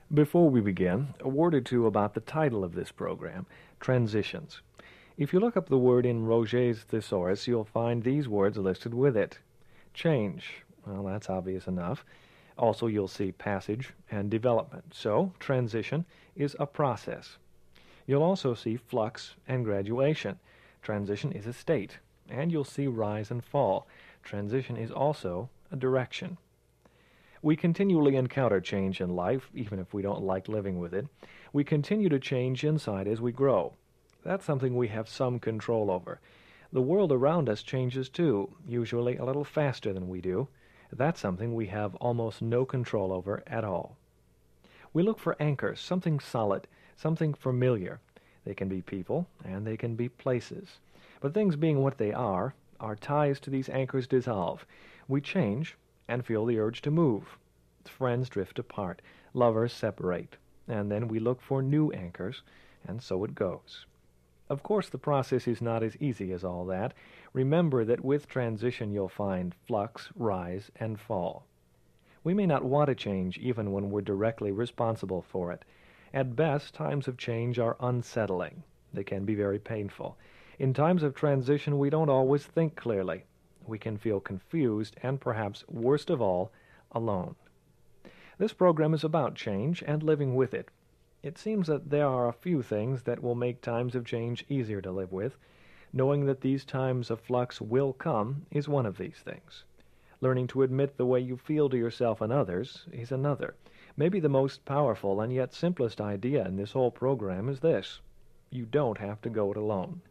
Before we begin, a word or two about the title of this program, Transitions. If you look up the word in Roget's Thesaurus, you'll find these words listed with it. Change, well, that's obvious enough. Also, you'll see passage and development. So, transition is a process. You'll also see flux and graduation. Transition is a state. And you'll see rise and fall. Transition is also a direction. We continually encounter change in life, even if we don't like living with it. We continue to change inside as we grow. That's something we have some control over. The world around us changes too, usually a little faster than we do. That's something we have almost no control over at all. We look for anchors, something solid, something familiar. They can be people, and they can be places. But things being what they are, our ties to these anchors dissolve. We change and feel the urge to move. Friends drift apart, lovers separate, and then we look for new anchors, and so it goes. Of course, the process is not as easy as all that. Remember that with transition you'll find flux, rise, and fall. We may not want to change even when we're directly responsible for it. At best, times of change are unsettling. They can be very painful. In times of transition, we don't always think clearly. We can feel confused and perhaps, worst of all, alone. This program is about change and living with it. It seems that there are a few things that will make times of change easier to live with. Knowing that these times of flux will come is one of these things. Learning to admit the way you feel to yourself and others is another. Maybe the most powerful and yet simplest idea in this whole program is this: you don't have to go it alone.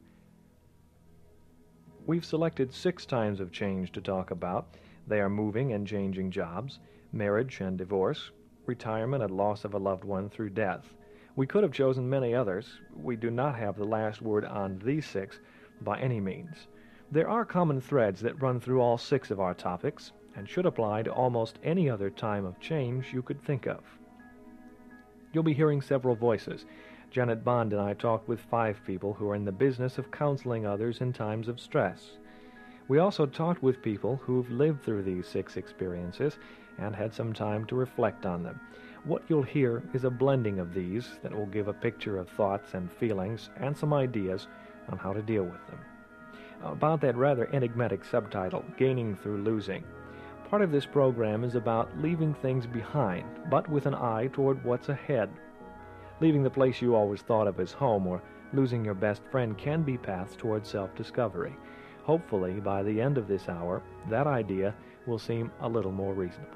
We've selected 6 times of change to talk about. They are moving and changing jobs, marriage and divorce, retirement and loss of a loved one through death. We could have chosen many others. We do not have the last word on these 6 by any means. There are common threads that run through all 6 of our topics and should apply to almost any other time of change you could think of. You'll be hearing several voices. Janet Bond and I talked with 5 people who are in the business of counseling others in times of stress. We also talked with people who've lived through these 6 experiences and had some time to reflect on them. What you'll hear is a blending of these that will give a picture of thoughts and feelings and some ideas on how to deal with them. About that rather enigmatic subtitle, Gaining Through Losing. Part of this program is about leaving things behind, but with an eye toward what's ahead. Leaving the place you always thought of as home or losing your best friend can be paths toward self-discovery. Hopefully, by the end of this hour, that idea will seem a little more reasonable.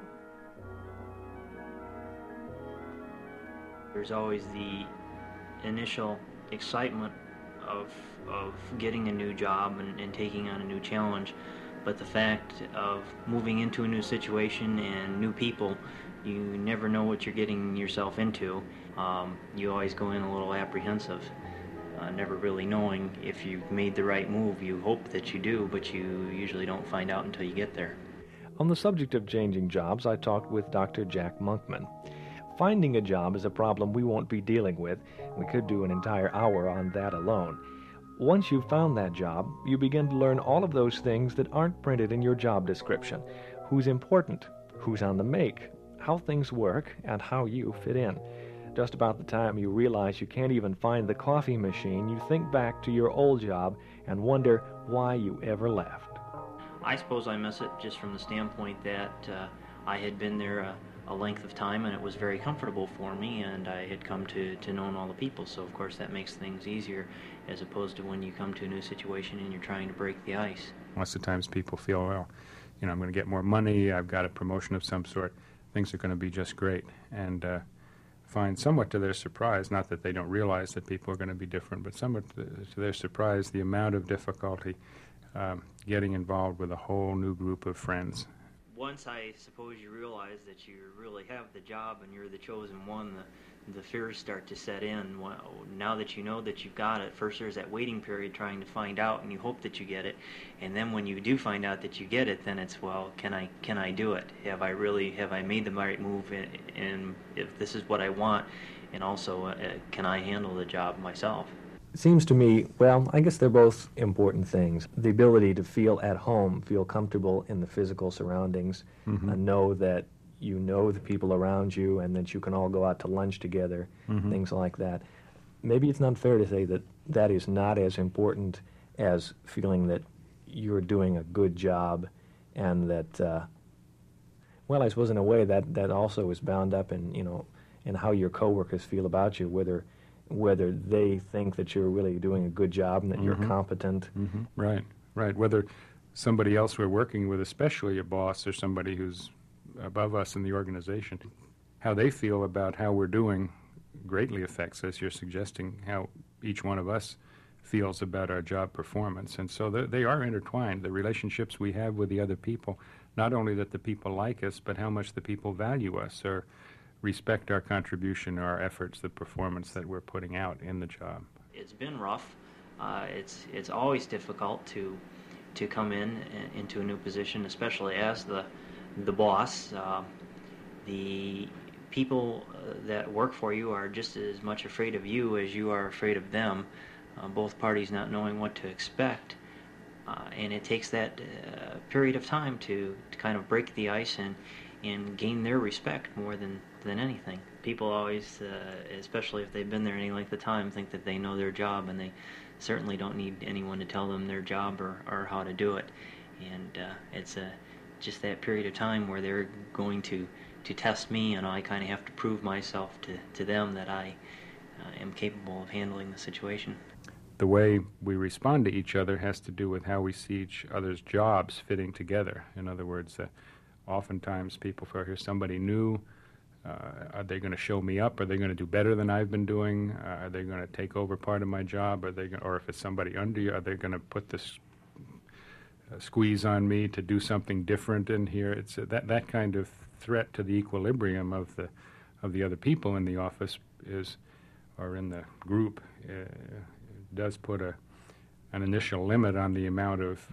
There's always the initial excitement of getting a new job and taking on a new challenge, but the fact of moving into a new situation and new people, you never know what you're getting yourself into. You always go in a little apprehensive, never really knowing if you've made the right move. You hope that you do, but you usually don't find out until you get there. On the subject of changing jobs, I talked with Dr. Jack Monkman. Finding a job is a problem we won't be dealing with. We could do an entire hour on that alone. Once you've found that job, you begin to learn all of those things that aren't printed in your job description. Who's important, who's on the make, how things work, and how you fit in. Just about the time you realize you can't even find the coffee machine, you think back to your old job and wonder why you ever left. I suppose I miss it just from the standpoint that I had been there a length of time and it was very comfortable for me, and I had come to know all the people, so of course that makes things easier as opposed to when you come to a new situation and you're trying to break the ice. Most of the times people feel, well, I'm going to get more money, I've got a promotion of some sort, things are going to be just great, and find somewhat to their surprise, not that they don't realize that people are going to be different, but somewhat to their surprise, the amount of difficulty getting involved with a whole new group of friends. Once I suppose you realize that you really have the job and you're the chosen one, the fears start to set in. Well, now that you know that you've got it, first there's that waiting period trying to find out, and you hope that you get it, and then when you do find out that you get it, then it's, well, can I do it? Have I made the right move, and if this is what I want, and also can I handle the job myself? It seems to me, well, I guess they're both important things. The ability to feel at home, feel comfortable in the physical surroundings, and know that you know the people around you and that you can all go out to lunch together, things like that. Maybe it's not fair to say that that is not as important as feeling that you're doing a good job and that, well, I suppose in a way that also is bound up in, in how your coworkers feel about you, whether they think that you're really doing a good job and that you're competent. Right. Whether somebody else we're working with, especially a boss or somebody who's above us in the organization, how they feel about how we're doing greatly affects, as you're suggesting, how each one of us feels about our job performance. And so they are intertwined, the relationships we have with the other people, not only that the people like us, but how much the people value us or respect our contribution, our efforts, the performance that we're putting out in the job. It's been rough. It's always difficult to come into a new position, especially as the boss. The people that work for you are just as much afraid of you as you are afraid of them, both parties not knowing what to expect. And it takes that period of time to kind of break the ice and gain their respect more than anything. People always, especially if they've been there any length of time, think that they know their job, and they certainly don't need anyone to tell them their job or how to do it. And it's just that period of time where they're going to test me, and I kind of have to prove myself to them that I am capable of handling the situation. The way we respond to each other has to do with how we see each other's jobs fitting together. In other words, oftentimes people feel, here's somebody new. Are they going to show me up? Are they going to do better than I've been doing? Are they going to take over part of my job? Or if it's somebody under you, are they going to put this squeeze on me to do something different in here? It's that kind of threat to the equilibrium of the other people in the office or in the group does put an initial limit on the amount of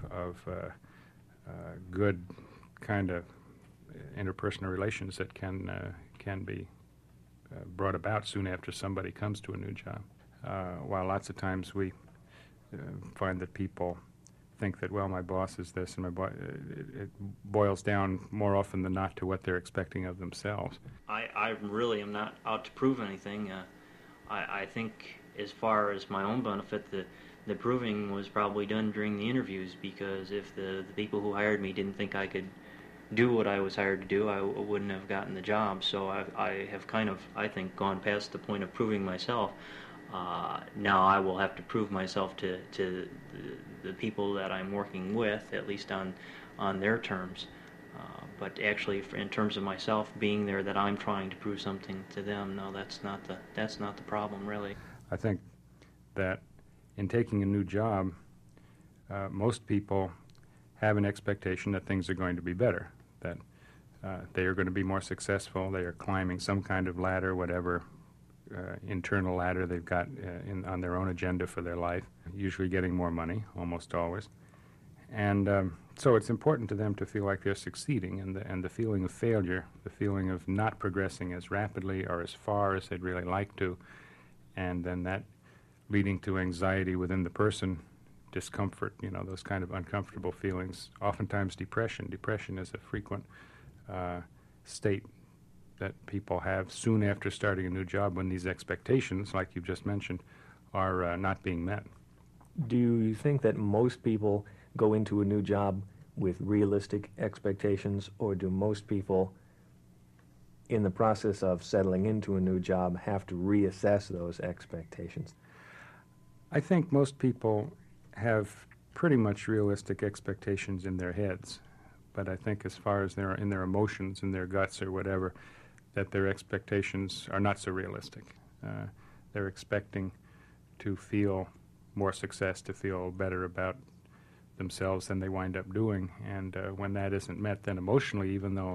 good kind of interpersonal relations that can be brought about soon after somebody comes to a new job. While lots of times we find that people think that, well, my boss is this, and it boils down more often than not to what they're expecting of themselves. I really am not out to prove anything. I think as far as my own benefit, the proving was probably done during the interviews, because if the people who hired me didn't think I could do what I was hired to do, I wouldn't have gotten the job. So I have kind of, I think, gone past the point of proving myself. Now I will have to prove myself to the people that I'm working with, at least on their terms. But actually, in terms of myself being there, that I'm trying to prove something to them, no, that's not the problem, really. I think that in taking a new job, most people have an expectation that things are going to be better, that they are going to be more successful, they are climbing some kind of ladder, whatever internal ladder they've got on their own agenda for their life, usually getting more money, almost always. And so it's important to them to feel like they're succeeding, and the feeling of failure, the feeling of not progressing as rapidly or as far as they'd really like to, and then that leading to anxiety within the person, discomfort, those kind of uncomfortable feelings, oftentimes depression. Depression is a frequent state that people have soon after starting a new job when these expectations, like you just mentioned, are not being met. Do you think that most people go into a new job with realistic expectations, or do most people in the process of settling into a new job have to reassess those expectations? I think most people have pretty much realistic expectations in their heads, but I think as far as in their emotions, in their guts or whatever, that their expectations are not so realistic. They're expecting to feel more success, to feel better about themselves than they wind up doing, and when that isn't met, then emotionally, even though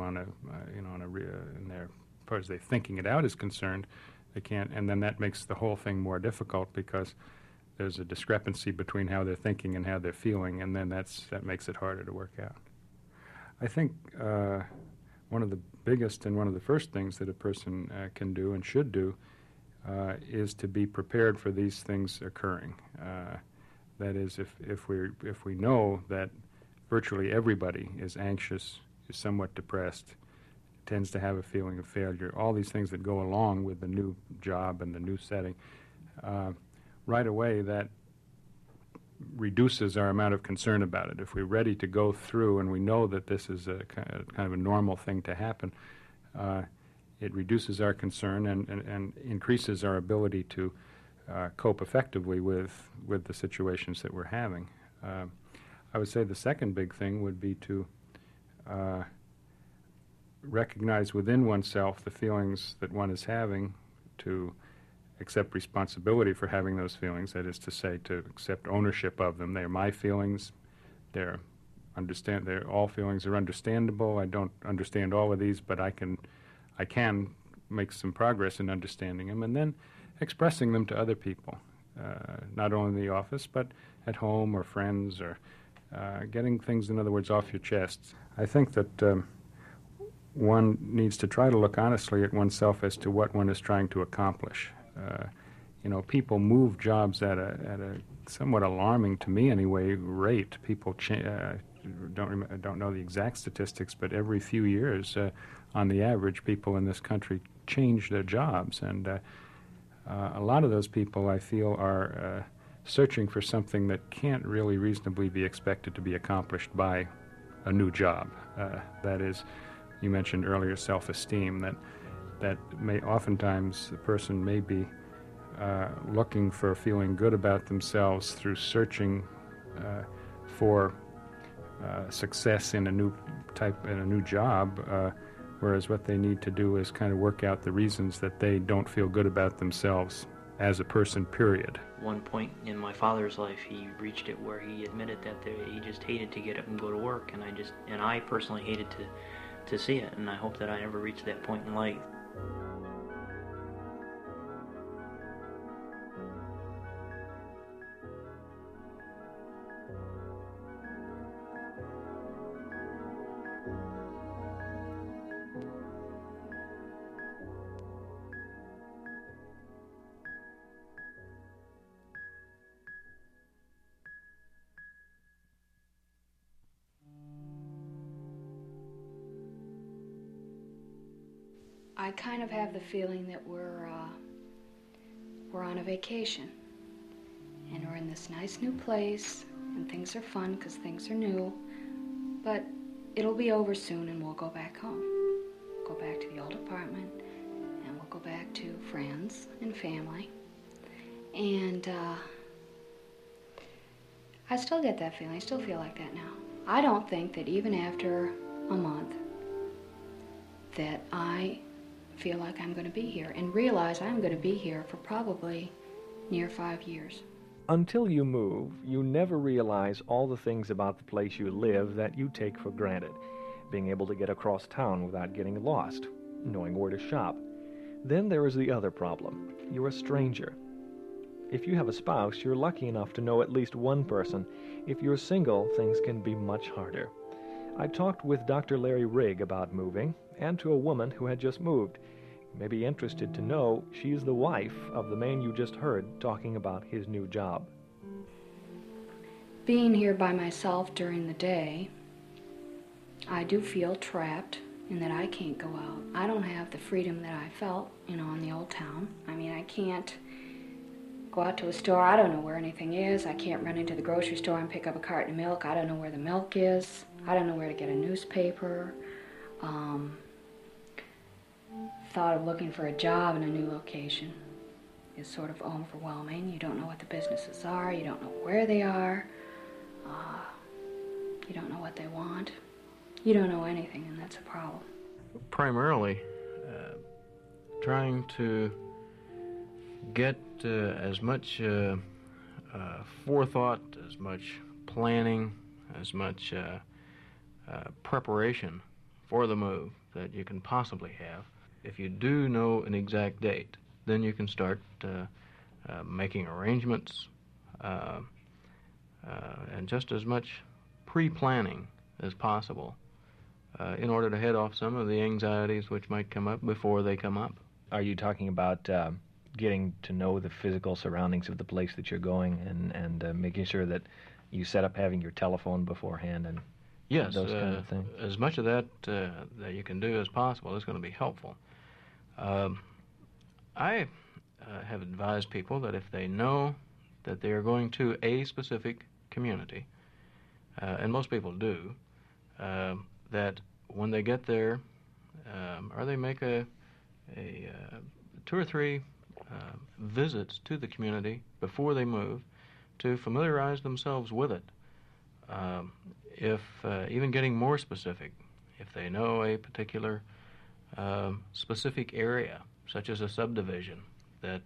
in their, as far as they thinking it out is concerned, they can't, and then that makes the whole thing more difficult because there's a discrepancy between how they're thinking and how they're feeling, and then that makes it harder to work out. I think one of the biggest and one of the first things that a person can do and should do is to be prepared for these things occurring. That is, if we know that virtually everybody is anxious, is somewhat depressed, tends to have a feeling of failure. All these things that go along with the new job and the new setting. Right away, that reduces our amount of concern about it. If we're ready to go through and we know that this is a kind of a normal thing to happen, it reduces our concern and increases our ability to cope effectively with the situations that we're having. I would say the second big thing would be to recognize within oneself the feelings that one is having, to accept responsibility for having those feelings, that is to say, to accept ownership of them. They're my feelings. All feelings are understandable. I don't understand all of these, but I can make some progress in understanding them, and then expressing them to other people, not only in the office, but at home or friends, or getting things, in other words, off your chest. I think that one needs to try to look honestly at oneself as to what one is trying to accomplish. People move jobs at a somewhat alarming, to me anyway, rate. People don't know the exact statistics, but every few years, on the average, people in this country change their jobs, and a lot of those people, I feel, are searching for something that can't really reasonably be expected to be accomplished by a new job. That is, you mentioned earlier, self-esteem. That may oftentimes the person may be looking for feeling good about themselves through searching for success in a new job, whereas what they need to do is kind of work out the reasons that they don't feel good about themselves as a person, period. One point in my father's life, he reached it where he admitted that he just hated to get up and go to work, and I personally hated to see it, and I hope that I never reach that point in life. I kind of have the feeling that we're on a vacation, and we're in this nice new place, and things are fun because things are new, but it'll be over soon and we'll go back home. Go back to the old apartment, and we'll go back to friends and family. And I still get that feeling. I still feel like that now. I don't think that even after a month that I feel like I'm going to be here, and realize I'm going to be here for probably near 5 years. Until you move, you never realize all the things about the place you live that you take for granted. Being able to get across town without getting lost, knowing where to shop. Then there is the other problem. You're a stranger. If you have a spouse, you're lucky enough to know at least one person. If you're single, things can be much harder. I talked with Dr. Larry Rigg about moving, and to a woman who had just moved. You may be interested to know she's the wife of the man you just heard talking about his new job. Being here by myself during the day, I do feel trapped in that I can't go out. I don't have the freedom that I felt, in the old town. I mean, I can't go out to a store. I don't know where anything is. I can't run into the grocery store and pick up a carton of milk. I don't know where the milk is. I don't know where to get a newspaper. Thought of looking for a job in a new location is sort of overwhelming. You don't know what the businesses are. You don't know where they are. You don't know what they want. You don't know anything, and that's a problem. Primarily, trying to get as much forethought, as much planning, as much preparation for the move that you can possibly have. If you do know an exact date, then you can start making arrangements and just as much pre-planning as possible in order to head off some of the anxieties which might come up before they come up. Are you talking about getting to know the physical surroundings of the place that you're going, and making sure that you set up having your telephone beforehand and Yes, those kind of things? as much of that that you can do as possible is going to be helpful. I have advised people that if they know that they are going to a specific community, and most people do, that when they get there, or they make a 2 or 3 visits to the community before they move to familiarize themselves with it. If even getting more specific, if they know a particular specific area, such as a subdivision that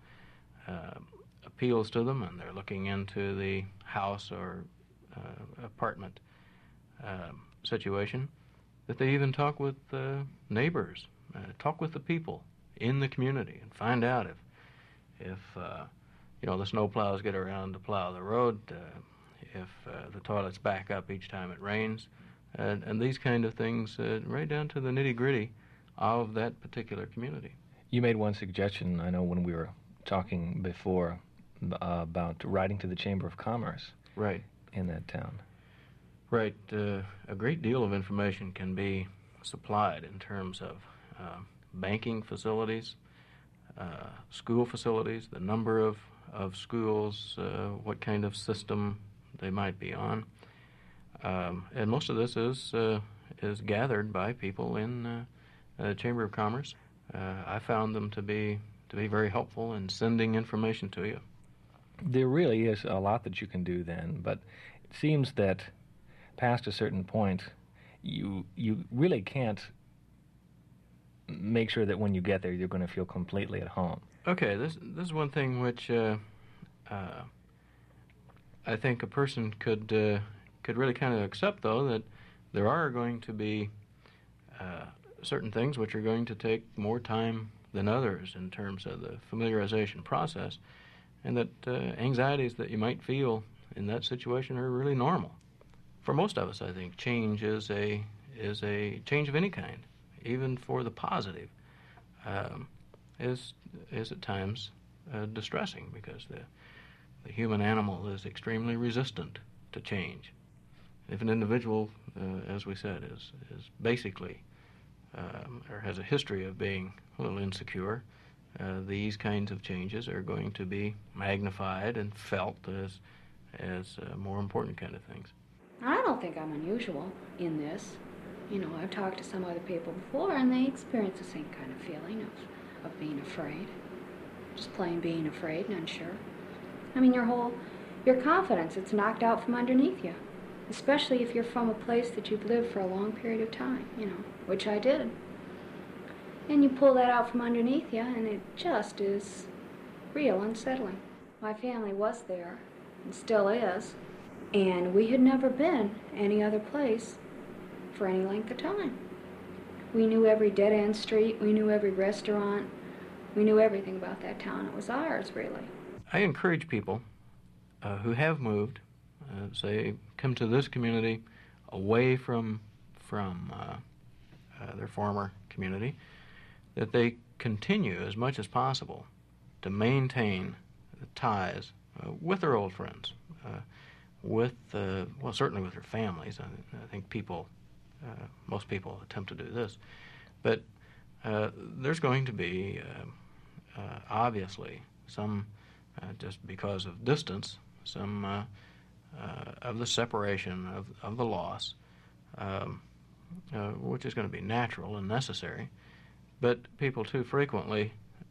appeals to them, and they're looking into the house or apartment situation, that they even talk with neighbors, talk with the people in the community, and find out if the snow plows get around to plow the road, if the toilets back up each time it rains, and these kind of things, right down to the nitty-gritty of that particular community. You made one suggestion, I know, when we were talking before about writing to the Chamber of Commerce. Right. In that town. Right. A great deal of information can be supplied in terms of banking facilities, school facilities, the number of schools, what kind of system they might be on. And most of this is gathered by people in the Chamber of Commerce. I found them to be very helpful in sending information to you. There really is a lot that you can do then, but it seems that past a certain point, you really can't make sure that when you get there you're going to feel completely at home. Okay, this is one thing which I think a person could really kind of accept, though, that there are going to be certain things which are going to take more time than others in terms of the familiarization process, and that anxieties that you might feel in that situation are really normal. For most of us, I think change is a change of any kind, even for the positive, is at times distressing, because the human animal is extremely resistant to change. If an individual, as we said, is basically or has a history of being a little insecure, these kinds of changes are going to be magnified and felt as more important kind of things. I don't think I'm unusual in this. I've talked to some other people before, and they experience the same kind of feeling of being afraid. Just plain being afraid and unsure. I mean, your confidence, it's knocked out from underneath you. Especially if you're from a place that you've lived for a long period of time, which I did. And you pull that out from underneath you, and it just is real unsettling. My family was there, and still is, and we had never been any other place for any length of time. We knew every dead-end street, we knew every restaurant, we knew everything about that town. It was ours, really. I encourage people who have moved, say, come to this community away from their former community, that they continue as much as possible to maintain the ties with their old friends, certainly with their families. I think most people attempt to do this, but there's going to be obviously some, just because of distance, some of the separation of the loss, which is going to be natural and necessary, but people too frequently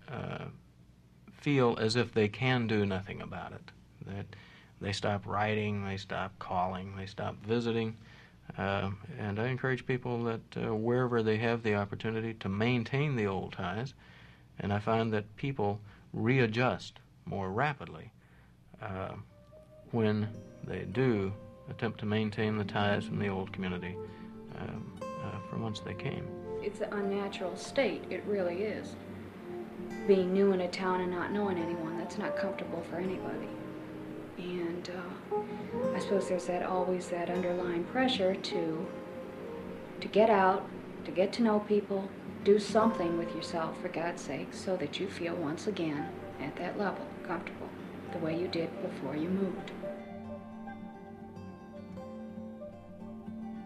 feel as if they can do nothing about it, that they stop writing, they stop calling, they stop visiting, and I encourage people that wherever they have the opportunity to maintain the old ties, and I find that people readjust more rapidly when they do attempt to maintain the ties from the old community from whence they came. It's an unnatural state, it really is. Being new in a town and not knowing anyone, that's not comfortable for anybody. And I suppose there's always that underlying pressure to get out, to get to know people, do something with yourself, for God's sake, so that you feel once again at that level, comfortable, the way you did before you moved.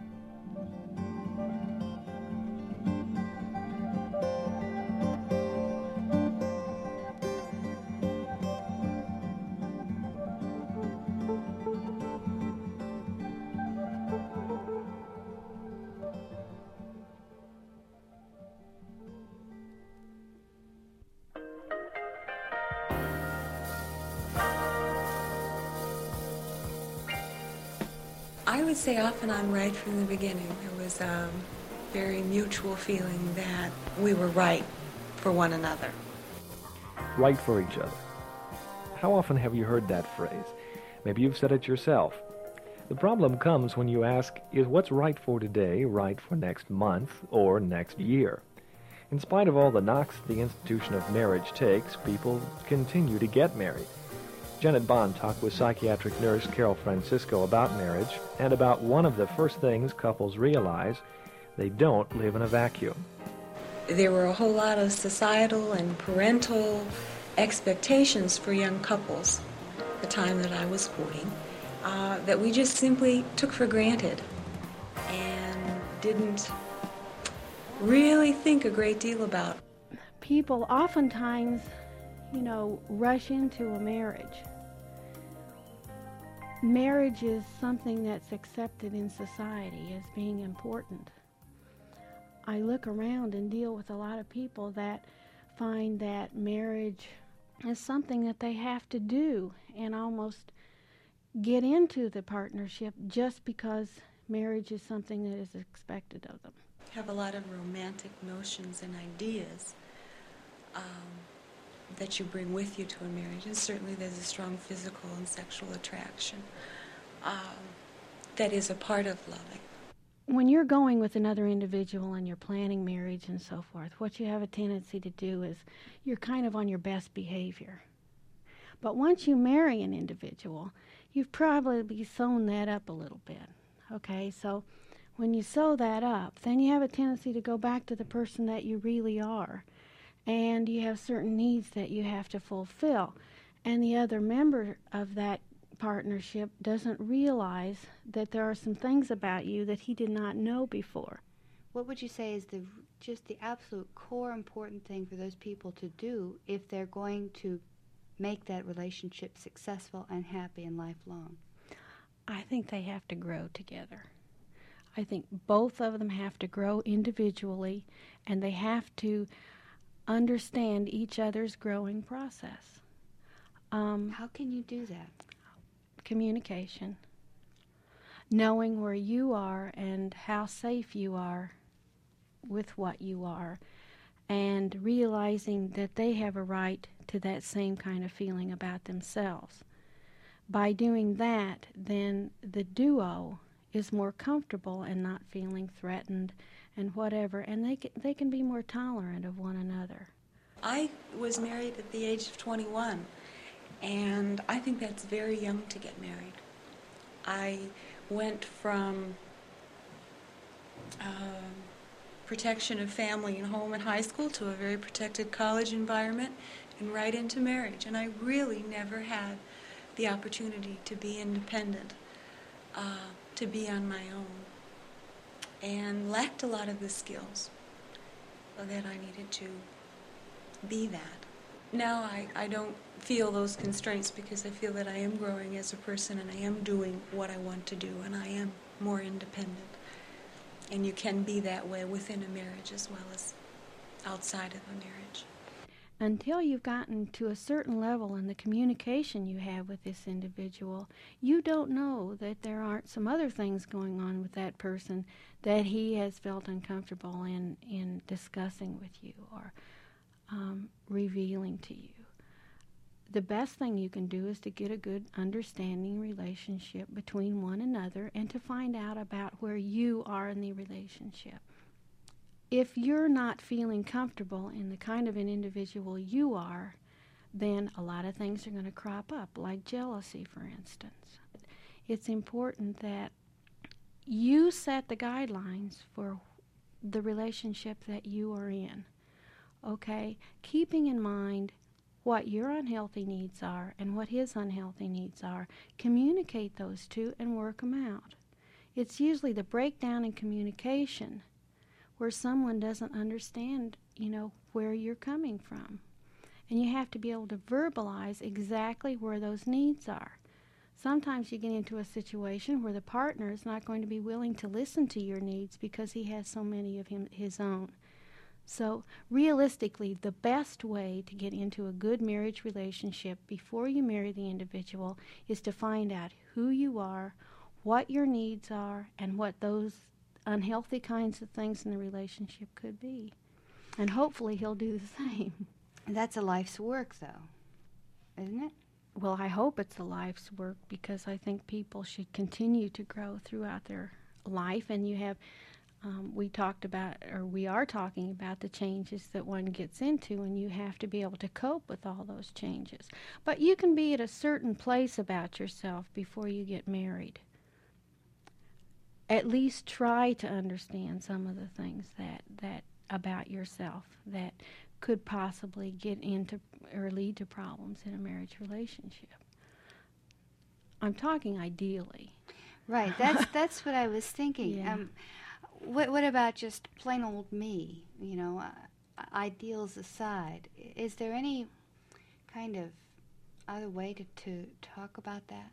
would say off and on right from the beginning. There was a very mutual feeling that we were right for one another. Right for each other. How often have you heard that phrase? Maybe you've said it yourself. The problem comes when you ask, is what's right for today right for next month or next year? In spite of all the knocks the institution of marriage takes, people continue to get married. Janet Bond talked with psychiatric nurse Carol Francisco about marriage and about one of the first things couples realize: they don't live in a vacuum. There were a whole lot of societal and parental expectations for young couples the time that I was courting that we just simply took for granted and didn't really think a great deal about. People oftentimes, rush into a marriage. Marriage is something that's accepted in society as being important. I look around and deal with a lot of people that find that marriage is something that they have to do and almost get into the partnership just because marriage is something that is expected of them. Have a lot of romantic notions and ideas that you bring with you to a marriage, and certainly there's a strong physical and sexual attraction that is a part of loving. When you're going with another individual and you're planning marriage and so forth, what you have a tendency to do is you're kind of on your best behavior. But once you marry an individual, you've probably sewn that up a little bit. Okay, so when you sew that up, then you have a tendency to go back to the person that you really are. And you have certain needs that you have to fulfill. And the other member of that partnership doesn't realize that there are some things about you that he did not know before. What would you say is just the absolute core important thing for those people to do if they're going to make that relationship successful and happy and lifelong? I think they have to grow together. I think both of them have to grow individually, and they have to understand each other's growing process. How can you do that? Communication. Knowing where you are and how safe you are with what you are, and realizing that they have a right to that same kind of feeling about themselves. By doing that, then the duo is more comfortable and not feeling threatened and whatever, and they can be more tolerant of one another. I was married at the age of 21, and I think that's very young to get married. I went from protection of family and home and high school to a very protected college environment and right into marriage, and I really never had the opportunity to be independent, to be on my own, and lacked a lot of the skills that I needed to be that. Now I don't feel those constraints because I feel that I am growing as a person and I am doing what I want to do and I am more independent. And you can be that way within a marriage as well as outside of a marriage. Until you've gotten to a certain level in the communication you have with this individual, you don't know that there aren't some other things going on with that person that he has felt uncomfortable in discussing with you or revealing to you. The best thing you can do is to get a good understanding relationship between one another and to find out about where you are in the relationship. If you're not feeling comfortable in the kind of an individual you are, then a lot of things are going to crop up, like jealousy, for instance. It's important that you set the guidelines for the relationship that you are in, okay? Keeping in mind what your unhealthy needs are and what his unhealthy needs are. Communicate those two and work them out. It's usually the breakdown in communication where someone doesn't understand, where you're coming from. And you have to be able to verbalize exactly where those needs are. Sometimes you get into a situation where the partner is not going to be willing to listen to your needs because he has so many of his own. So realistically, the best way to get into a good marriage relationship before you marry the individual is to find out who you are, what your needs are and what those unhealthy kinds of things in the relationship could be. And hopefully he'll do the same. And that's a life's work, though, isn't it? Well, I hope it's a life's work, because I think people should continue to grow throughout their life. And you have, we are talking about the changes that one gets into, and you have to be able to cope with all those changes. But you can be at a certain place about yourself before you get married. At least try to understand some of the things that about yourself that could possibly get into or lead to problems in a marriage relationship. I'm talking ideally. Right, that's what I was thinking. Yeah. What about just plain old me? You know, ideals aside, is there any kind of other way to talk about that?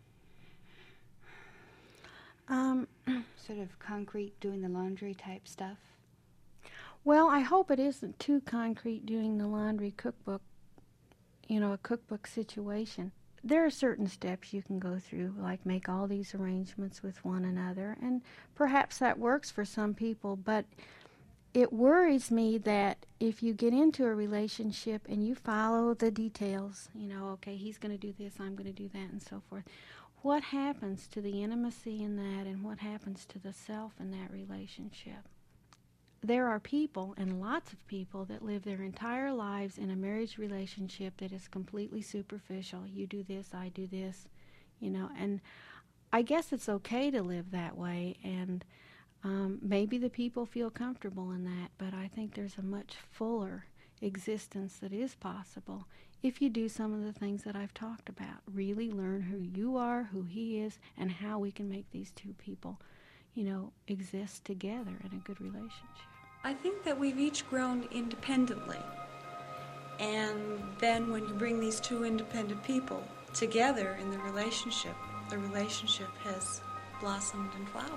Sort of concrete, doing the laundry type stuff? Well, I hope it isn't too concrete doing the laundry cookbook, a cookbook situation. There are certain steps you can go through, like make all these arrangements with one another, and perhaps that works for some people, but it worries me that if you get into a relationship and you follow the details, okay, he's going to do this, I'm going to do that, and so forth, what happens to the intimacy in that, and what happens to the self in that relationship? There are people, and lots of people, that live their entire lives in a marriage relationship that is completely superficial. You do this, I do this, and I guess it's okay to live that way, and maybe the people feel comfortable in that, but I think there's a much fuller existence that is possible if you do some of the things that I've talked about. Really learn who you are, who he is, and how we can make these two people exist together in a good relationship. I think that we've each grown independently. And then when you bring these two independent people together in the relationship has blossomed and flowered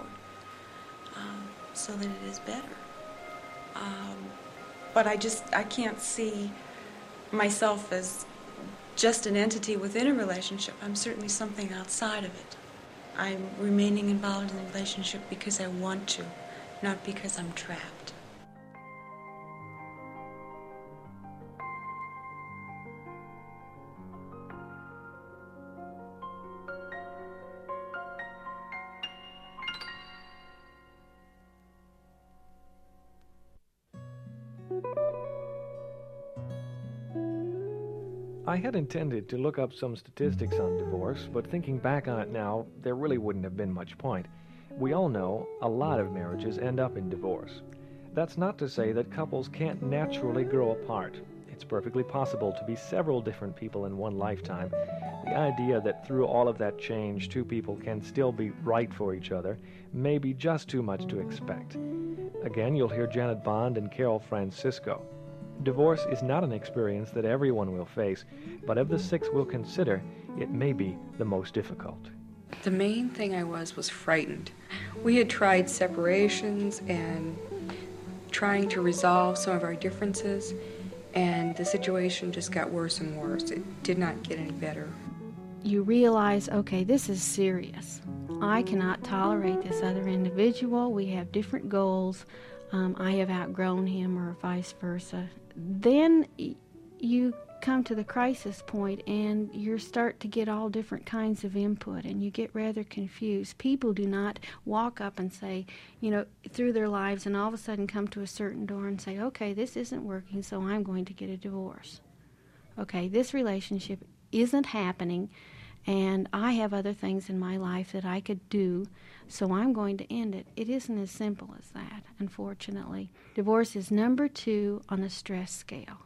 so that it is better. But I can't see myself as just an entity within a relationship. I'm certainly something outside of it. I'm remaining involved in the relationship because I want to, not because I'm trapped. I had intended to look up some statistics on divorce, but thinking back on it now, there really wouldn't have been much point. We all know a lot of marriages end up in divorce. That's not to say that couples can't naturally grow apart. It's perfectly possible to be several different people in one lifetime. The idea that through all of that change, two people can still be right for each other may be just too much to expect. Again, you'll hear Janet Bond and Carol Francisco. Divorce is not an experience that everyone will face, but of the 6 we'll consider, it may be the most difficult. The main thing I was frightened. We had tried separations and trying to resolve some of our differences, and the situation just got worse and worse. It did not get any better. You realize, okay, this is serious. I cannot tolerate this other individual. We have different goals. I have outgrown him, or vice versa. Then you come to the crisis point and you start to get all different kinds of input, and you get rather confused. People do not walk up and say, through their lives and all of a sudden come to a certain door and say, okay, this isn't working, so I'm going to get a divorce. Okay, this relationship isn't happening, and I have other things in my life that I could do, so I'm going to end it. It isn't as simple as that, unfortunately. Divorce is number 2 on the stress scale.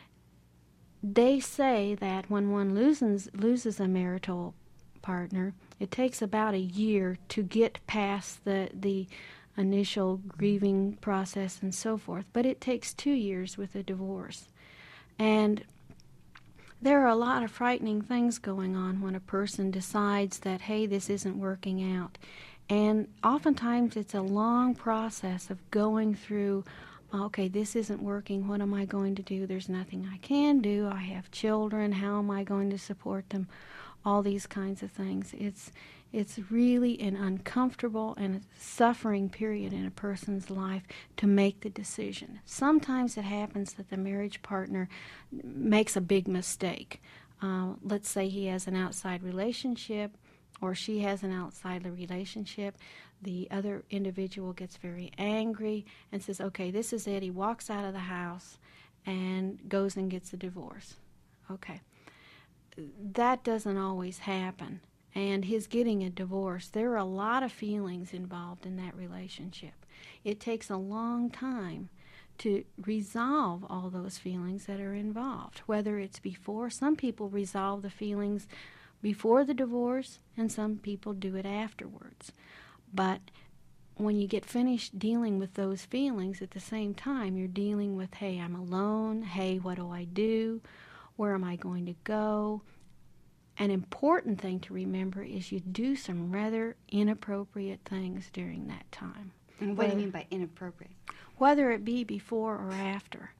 They say that when one loses a marital partner, it takes about a year to get past the initial grieving process and so forth, but it takes 2 years with a divorce. And there are a lot of frightening things going on when a person decides that, hey, this isn't working out. And oftentimes it's a long process of going through, okay, this isn't working, what am I going to do? There's nothing I can do. I have children, how am I going to support them? All these kinds of things. It's really an uncomfortable and a suffering period in a person's life to make the decision. Sometimes it happens that the marriage partner makes a big mistake. Let's say he has an outside relationship or she has an outside relationship. The other individual gets very angry and says, okay, this is it. He walks out of the house and goes and gets a divorce. Okay. That doesn't always happen. And his getting a divorce, there are a lot of feelings involved in that relationship. It takes a long time to resolve all those feelings that are involved, whether it's before. Some people resolve the feelings before the divorce, and some people do it afterwards. But when you get finished dealing with those feelings, at the same time, you're dealing with, hey, I'm alone. Hey, what do I do? Where am I going to go? An important thing to remember is you do some rather inappropriate things during that time. And what do you mean by inappropriate? Whether it be before or after.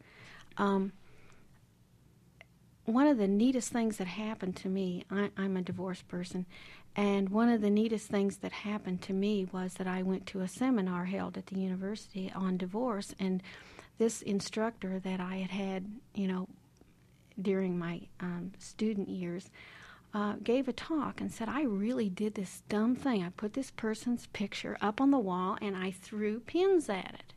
One of the neatest things that happened to me, I'm a divorced person, and one of the neatest things that happened to me was that I went to a seminar held at the university on divorce, and this instructor that I had, during my student years, gave a talk and said, I really did this dumb thing. I put this person's picture up on the wall and I threw pins at it.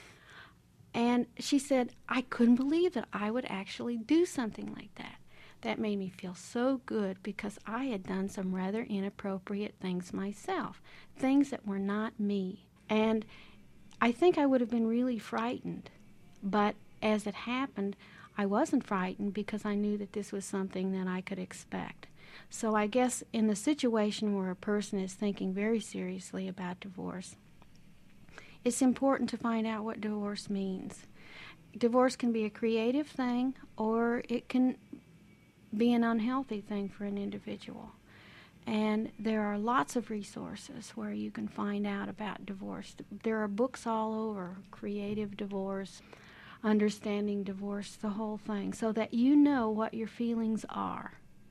And she said, I couldn't believe that I would actually do something like that. That made me feel so good because I had done some rather inappropriate things myself, things that were not me. And I think I would have been really frightened. But as it happened, I wasn't frightened because I knew that this was something that I could expect. So I guess in the situation where a person is thinking very seriously about divorce, it's important to find out what divorce means. Divorce can be a creative thing, or it can be an unhealthy thing for an individual. And there are lots of resources where you can find out about divorce. There are books all over, creative divorce, understanding divorce, the whole thing, so that you know what your feelings are.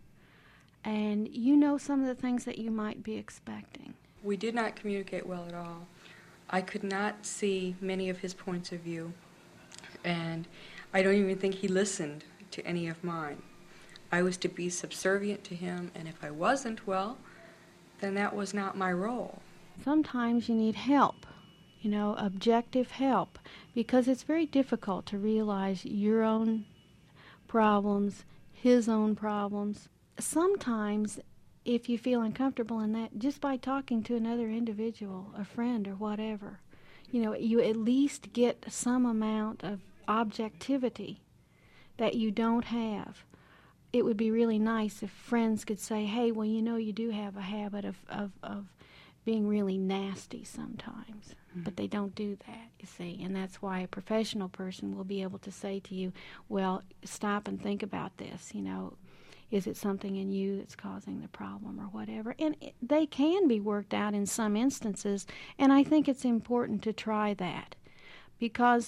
And you know some of the things that you might be expecting. We did not communicate well at all. I could not see many of his points of view, and I don't even think he listened to any of mine. I was to be subservient to him, and if I wasn't, well, then that was not my role. Sometimes you need help, objective help, because it's very difficult to realize your own problems, his own problems. Sometimes, if you feel uncomfortable in that, just by talking to another individual, a friend or whatever, you at least get some amount of objectivity that you don't have. It would be really nice if friends could say, hey, well, you do have a habit of being really nasty sometimes. Mm-hmm. But they don't do that, you see. And that's why a professional person will be able to say to you, well, stop and think about this, Is it something in you that's causing the problem or whatever? And they can be worked out in some instances, and I think it's important to try that because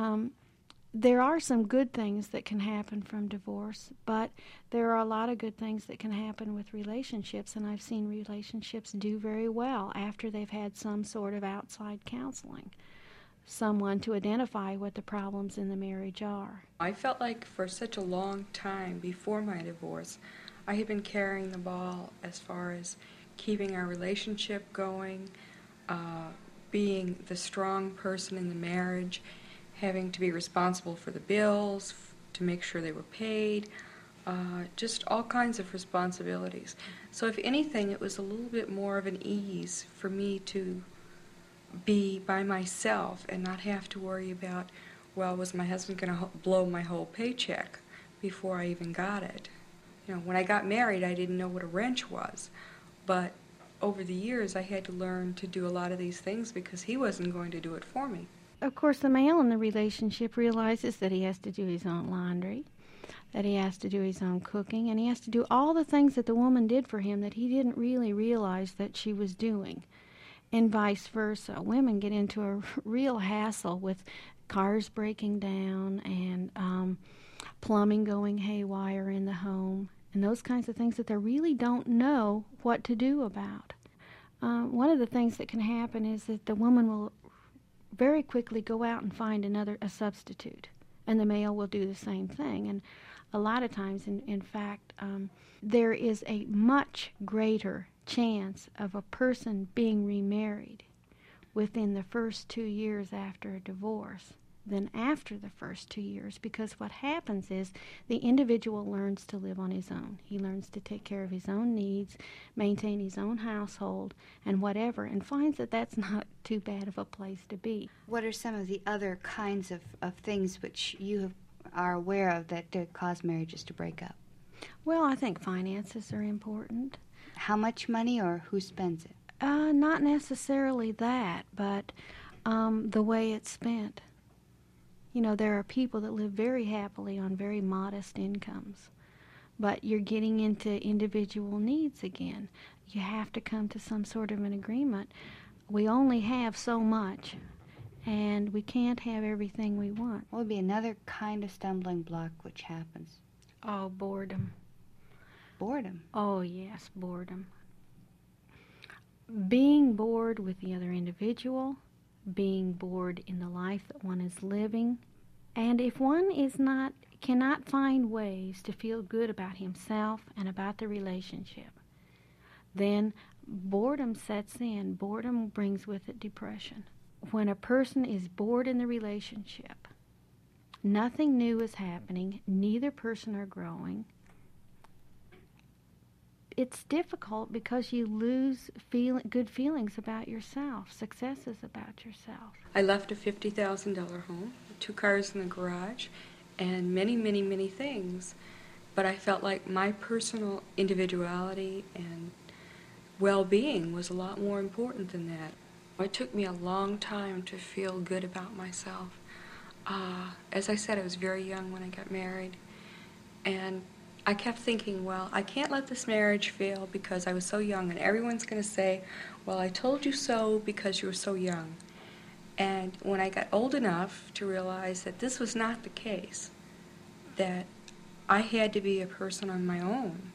there are some good things that can happen from divorce, but there are a lot of good things that can happen with relationships, and I've seen relationships do very well after they've had some sort of outside counseling, someone to identify what the problems in the marriage are. I felt like for such a long time before my divorce, I had been carrying the ball as far as keeping our relationship going, being the strong person in the marriage, having to be responsible for the bills, to make sure they were paid, just all kinds of responsibilities. So if anything, it was a little bit more of an ease for me to be by myself and not have to worry about, well, was my husband going to blow my whole paycheck before I even got it? When I got married, I didn't know what a wrench was. But over the years, I had to learn to do a lot of these things because he wasn't going to do it for me. Of course, the male in the relationship realizes that he has to do his own laundry, that he has to do his own cooking, and he has to do all the things that the woman did for him that he didn't really realize that she was doing. And vice versa. Women get into a real hassle with cars breaking down and plumbing going haywire in the home and those kinds of things that they really don't know what to do about. one of the things that can happen is that the woman will very quickly go out and find a substitute, and the male will do the same thing. And a lot of times, in fact, there is a much greater chance of a person being remarried within the first 2 years after a divorce than after the first 2 years, because what happens is the individual learns to live on his own. He learns to take care of his own needs, maintain his own household, and whatever, and finds that that's not too bad of a place to be. What are some of the other kinds of things which you are aware of that cause marriages to break up? Well, I think finances are important. How much money, or who spends it? Not necessarily that, but the way it's spent. You know, there are people that live very happily on very modest incomes, but you're getting into individual needs again. You have to come to some sort of an agreement. We only have so much, and we can't have everything we want. What would be another kind of stumbling block which happens? Oh, boredom. Boredom? Oh, yes, boredom. Being bored with the other individual, being bored in the life that one is living, and if one cannot find ways to feel good about himself and about the relationship, then boredom sets in. Boredom brings with it depression. When a person is bored in the relationship, nothing new is happening, neither person are growing. It's difficult because you lose good feelings about yourself, successes about yourself. I left a $50,000 home, 2 cars in the garage, and many, many, many things. But I felt like my personal individuality and well-being was a lot more important than that. It took me a long time to feel good about myself. As I said, I was very young when I got married, and I kept thinking, well, I can't let this marriage fail because I was so young, and everyone's going to say, well, I told you so because you were so young. And when I got old enough to realize that this was not the case, that I had to be a person on my own,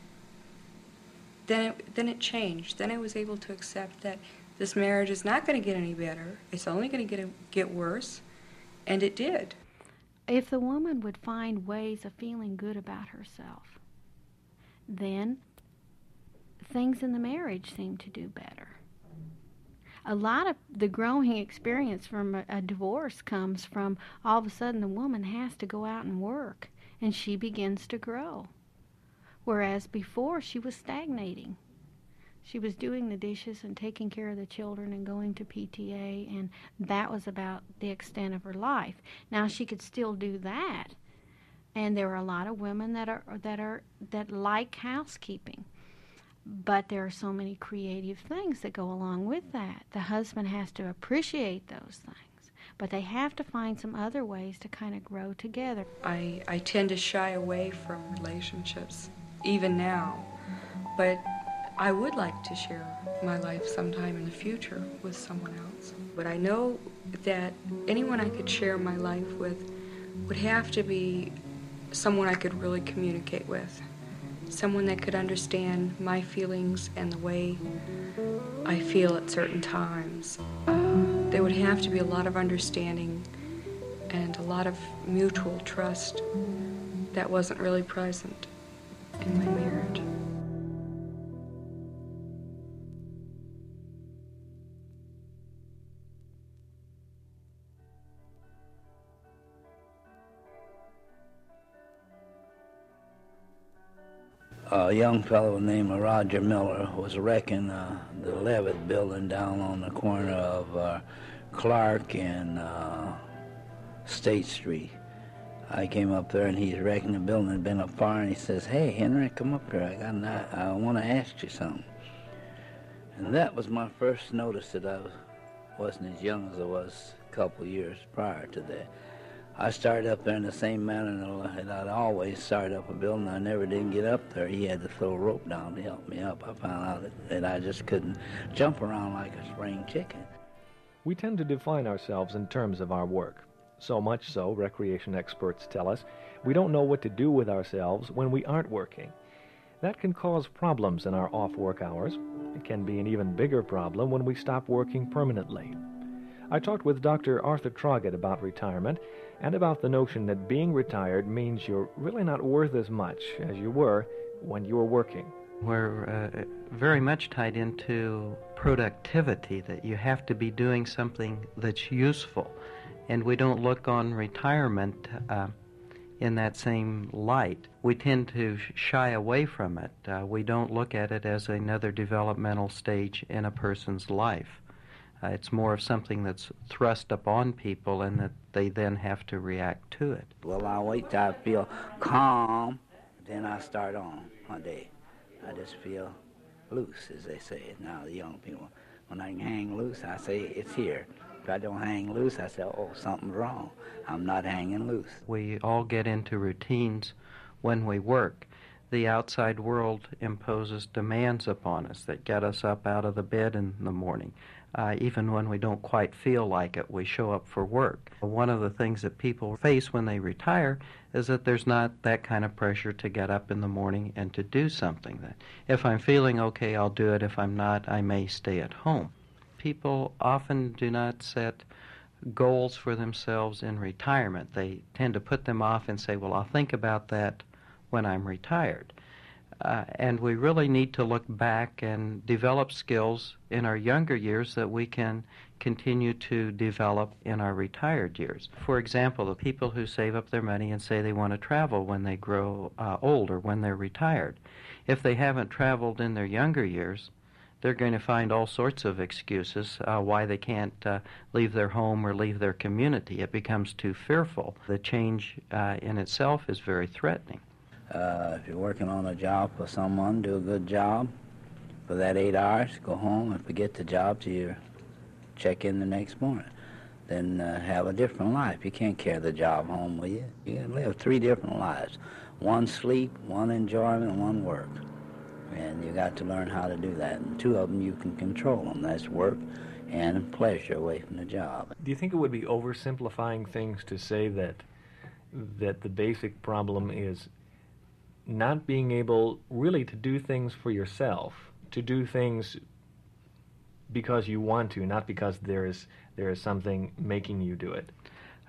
then it changed. Then I was able to accept that this marriage is not going to get any better. It's only going to get worse, and it did. If the woman would find ways of feeling good about herself, then things in the marriage seem to do better. A lot of the growing experience from a divorce comes from all of a sudden the woman has to go out and work, and she begins to grow. Whereas before she was stagnating. She was doing the dishes and taking care of the children and going to PTA, and that was about the extent of her life. Now she could still do that, and there are a lot of women that like housekeeping, but there are so many creative things that go along with that. The husband has to appreciate those things, but they have to find some other ways to kind of grow together. I tend to shy away from relationships, even now, but I would like to share my life sometime in the future with someone else. But I know that anyone I could share my life with would have to be someone I could really communicate with, someone that could understand my feelings and the way I feel at certain times. There would have to be a lot of understanding and a lot of mutual trust that wasn't really present in my marriage. A young fellow named Roger Miller was wrecking the Levitt building down on the corner of Clark and State Street. I came up there and he's wrecking the building. There'd been a fire, and he says, "Hey, Henry, come up here. I want to ask you something." And that was my first notice that I wasn't as young as I was a couple of years prior to that. I started up there in the same manner that I'd always started up a building. I never did get up there. He had to throw a rope down to help me up. I found out that I just couldn't jump around like a spring chicken. We tend to define ourselves in terms of our work. So much so, recreation experts tell us, we don't know what to do with ourselves when we aren't working. That can cause problems in our off-work hours. It can be an even bigger problem when we stop working permanently. I talked with Dr. Arthur Traugott about retirement and about the notion that being retired means you're really not worth as much as you were when you were working. We're very much tied into productivity, that you have to be doing something that's useful. And we don't look on retirement in that same light. We tend to shy away from it. We don't look at it as another developmental stage in a person's life. It's more of something that's thrust upon people and that they then have to react to it. Well, I wait till I feel calm, then I start on my day. I just feel loose, as they say. Now, the young people, when I can hang loose, I say it's here. If I don't hang loose, I say, oh, something's wrong. I'm not hanging loose. We all get into routines when we work. The outside world imposes demands upon us that get us up out of the bed in the morning. Even when we don't quite feel like it, we show up for work. One of the things that people face when they retire is that there's not that kind of pressure to get up in the morning and to do something. That if I'm feeling okay, I'll do it. If I'm not, I may stay at home. People often do not set goals for themselves in retirement. They tend to put them off and say, well, I'll think about that when I'm retired. And we really need to look back and develop skills in our younger years that we can continue to develop in our retired years. For example, the people who save up their money and say they want to travel when they grow old or when they're retired. If they haven't traveled in their younger years, they're going to find all sorts of excuses why they can't leave their home or leave their community. It becomes too fearful. The change in itself is very threatening. If you're working on a job for someone, do a good job for that 8 hours, go home and forget the job till you check in the next morning. Then have a different life. You can't carry the job home with you. You can live 3 different lives. 1 sleep, 1 enjoyment, and 1 work. And you got to learn how to do that. And 2 of them you can control them. That's work and pleasure away from the job. Do you think it would be oversimplifying things to say that the basic problem is not being able really to do things for yourself, to do things because you want to, not because there is something making you do it?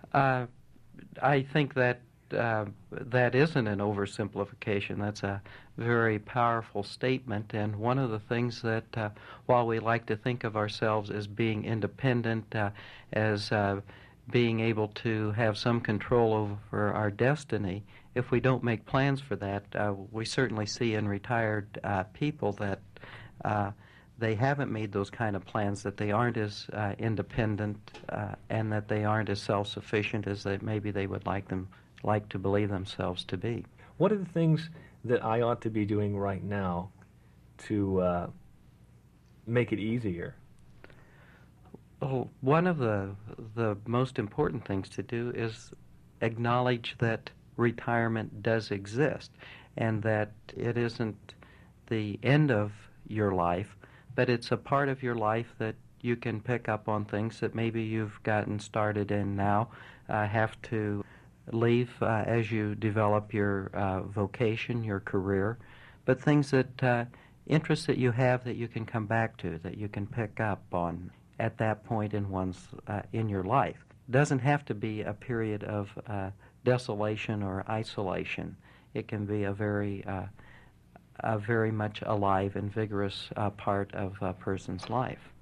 I think that that isn't an oversimplification. That's a very powerful statement, and one of the things that while we like to think of ourselves as being independent, as being able to have some control over our destiny, if we don't make plans for that, we certainly see in retired people that they haven't made those kind of plans, that they aren't as independent and that they aren't as self-sufficient as maybe they would like to believe themselves to be. What are the things that I ought to be doing right now to make it easier? Well, one of the most important things to do is acknowledge that retirement does exist and that it isn't the end of your life, but it's a part of your life that you can pick up on things that maybe you've gotten started in now, have to leave as you develop your vocation, your career, but things that interests that you have that you can come back to, that you can pick up on at that point in your life. It doesn't have to be a period of desolation or isolation. It can be a very much alive and vigorous part of a person's life.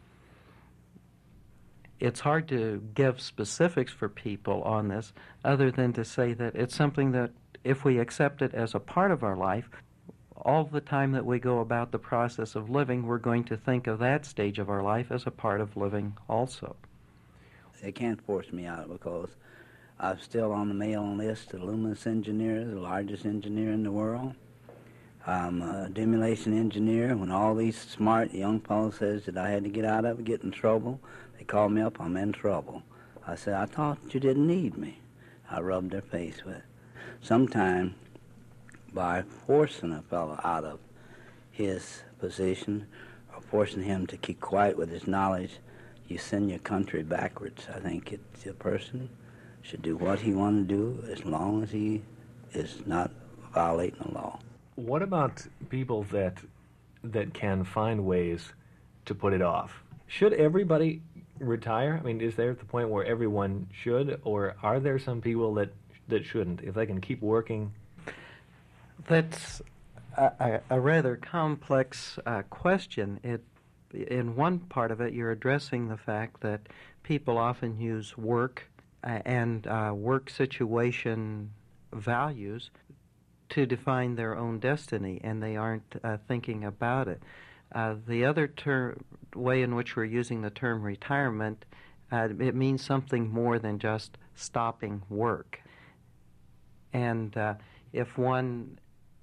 It's hard to give specifics for people on this other than to say that it's something that if we accept it as a part of our life, all the time that we go about the process of living, we're going to think of that stage of our life as a part of living also. They can't force me out because I'm still on the mailing list of Loomis Engineers, the largest engineer in the world. I'm a demolition engineer. When all these smart young fellows says that I had to get out of it, get in trouble, they call me up, I'm in trouble. I said, I thought you didn't need me. I rubbed their face with it. Sometimes by forcing a fellow out of his position or forcing him to keep quiet with his knowledge, you send your country backwards. I think a person should do what he wants to do as long as he is not violating the law. What about people that that can find ways to put it off. Should everybody retire? I mean, is there at the point where everyone should, or are there some people that shouldn't, if they can keep working? That's a rather complex question. In one part of it, you're addressing the fact that people often use work and work situation values to define their own destiny, and they aren't thinking about it. The other way in which we're using the term retirement, it means something more than just stopping work. And if one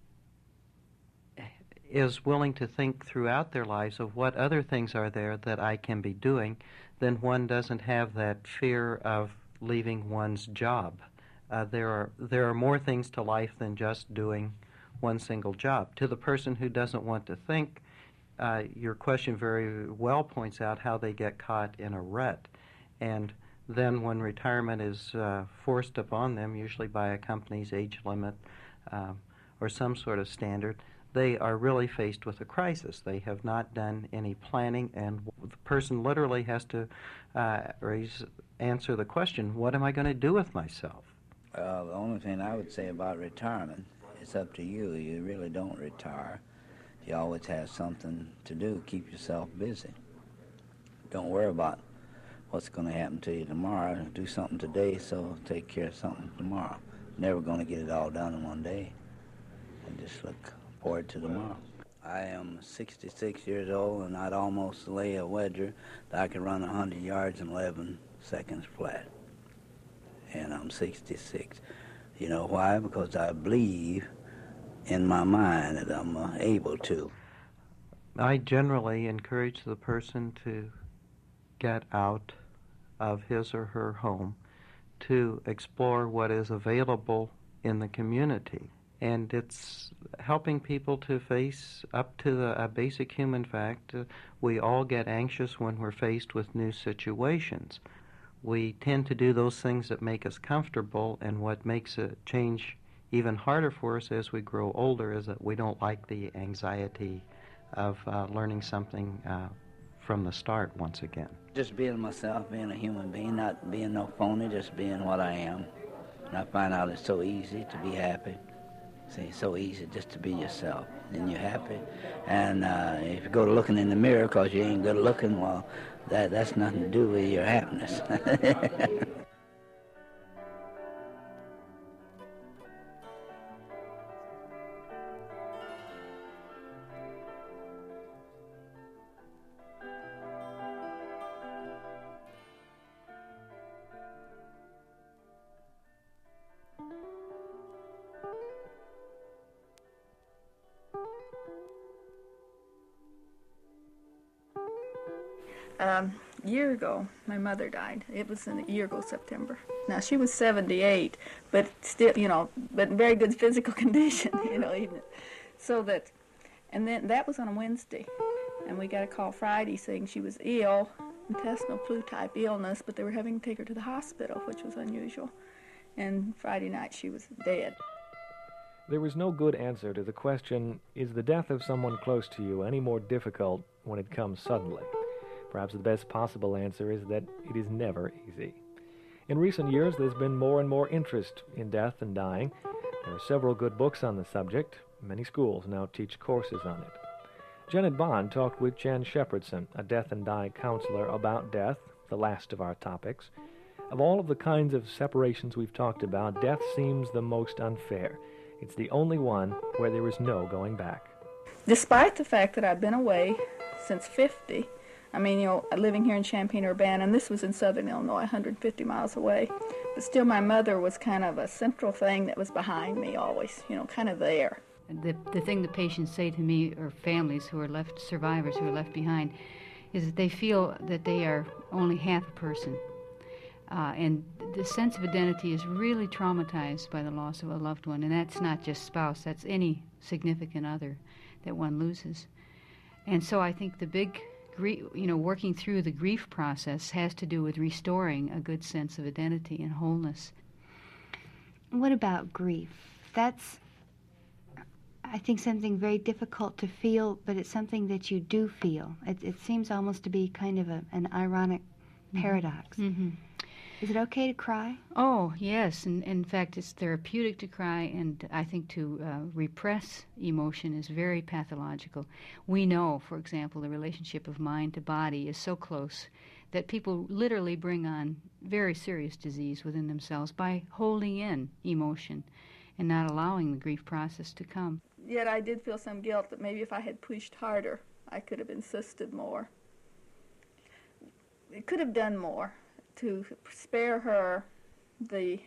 is willing to think throughout their lives of what other things are there that I can be doing, then one doesn't have that fear of leaving one's job. There are more things to life than just doing one single job. To the person who doesn't want to think, your question very well points out how they get caught in a rut. And then when retirement is forced upon them, usually by a company's age limit or some sort of standard, they are really faced with a crisis. They have not done any planning, and the person literally has to answer the question, what am I going to do with myself? The only thing I would say about retirement, it's up to you. You really don't retire. You always have something to do. Keep yourself busy. Don't worry about what's going to happen to you tomorrow. Do something today, so take care of something tomorrow. Never going to get it all done in one day. And just look forward to tomorrow. I am 66 years old, and I'd almost lay a wager that I could run 100 yards in 11 seconds flat. And I'm 66. You know why? Because I believe in my mind that I'm able to. I generally encourage the person to get out of his or her home to explore what is available in the community. And it's helping people to face up to the basic human fact. We all get anxious when we're faced with new situations. We tend to do those things that make us comfortable, and what makes a change even harder for us as we grow older is that we don't like the anxiety of learning something from the start once again. Just being myself, being a human being, not being no phony, just being what I am. And I find out it's so easy to be happy. See, it's so easy just to be yourself. Then you're happy. And if you go to looking in the mirror because you ain't good looking, well, that's nothing to do with your happiness. A year ago, my mother died. It was a year ago, September. Now, she was 78, but still, but in very good physical condition, even. So that, and then that was on a Wednesday. And we got a call Friday saying she was ill, intestinal flu type illness, but they were having to take her to the hospital, which was unusual. And Friday night, she was dead. There was no good answer to the question, is the death of someone close to you any more difficult when it comes suddenly? Perhaps the best possible answer is that it is never easy. In recent years, there's been more and more interest in death and dying. There are several good books on the subject. Many schools now teach courses on it. Janet Bond talked with Jan Shepherdson, a death and dying counselor, about death, the last of our topics. Of all of the kinds of separations we've talked about, death seems the most unfair. It's the only one where there is no going back. Despite the fact that I've been away since 50, living here in Champaign-Urbana, and this was in southern Illinois, 150 miles away. But still, my mother was kind of a central thing that was behind me always, kind of there. The thing the patients say to me, or families who are left, survivors who are left behind, is that they feel that they are only half a person. And the sense of identity is really traumatized by the loss of a loved one, and that's not just spouse, that's any significant other that one loses. And so I think the big working through the grief process has to do with restoring a good sense of identity and wholeness. What about grief? I think, something very difficult to feel, but it's something that you do feel. It seems almost to be kind of an ironic paradox. Mm-hmm. Is it okay to cry? Oh, yes. And in fact, it's therapeutic to cry, and I think to repress emotion is very pathological. We know, for example, the relationship of mind to body is so close that people literally bring on very serious disease within themselves by holding in emotion and not allowing the grief process to come. Yet I did feel some guilt that maybe if I had pushed harder, I could have insisted more. It could have done more to spare her the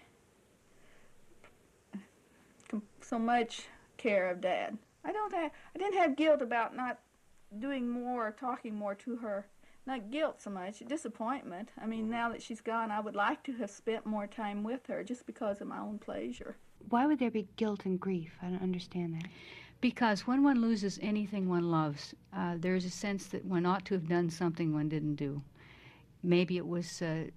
so much care of Dad. I didn't have guilt about not doing more or talking more to her. Not guilt so much, disappointment. I mean, now that she's gone, I would like to have spent more time with her just because of my own pleasure. Why would there be guilt and grief? I don't understand that. Because when one loses anything one loves, there's a sense that one ought to have done something one didn't do. Maybe it was,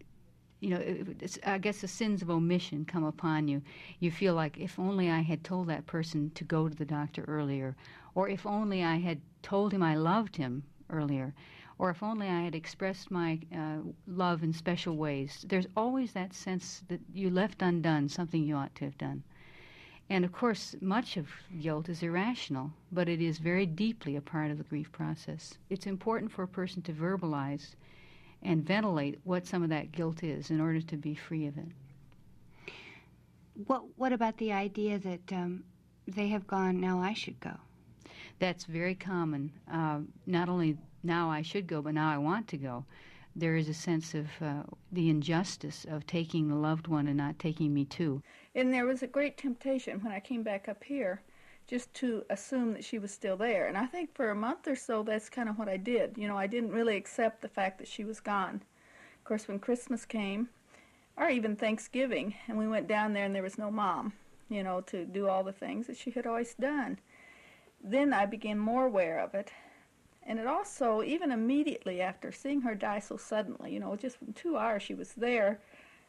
I guess the sins of omission come upon you. You feel like, if only I had told that person to go to the doctor earlier, or if only I had told him I loved him earlier, or if only I had expressed my love in special ways. There's always that sense that you left undone something you ought to have done. And of course, much of guilt is irrational, but it is very deeply a part of the grief process. It's important for a person to verbalize and ventilate what some of that guilt is in order to be free of it. What about the idea that they have gone, now I should go? That's very common. Not only now I should go, but now I want to go. There is a sense of the injustice of taking the loved one and not taking me too. And there was a great temptation when I came back up here just to assume that she was still there. And I think for a month or so, that's kind of what I did. You know, I didn't really accept the fact that she was gone. Of course, when Christmas came, or even Thanksgiving, and we went down there and there was no Mom, you know, to do all the things that she had always done. Then I became more aware of it. And it also, even immediately after seeing her die so suddenly, you know, just in 2 hours she was there,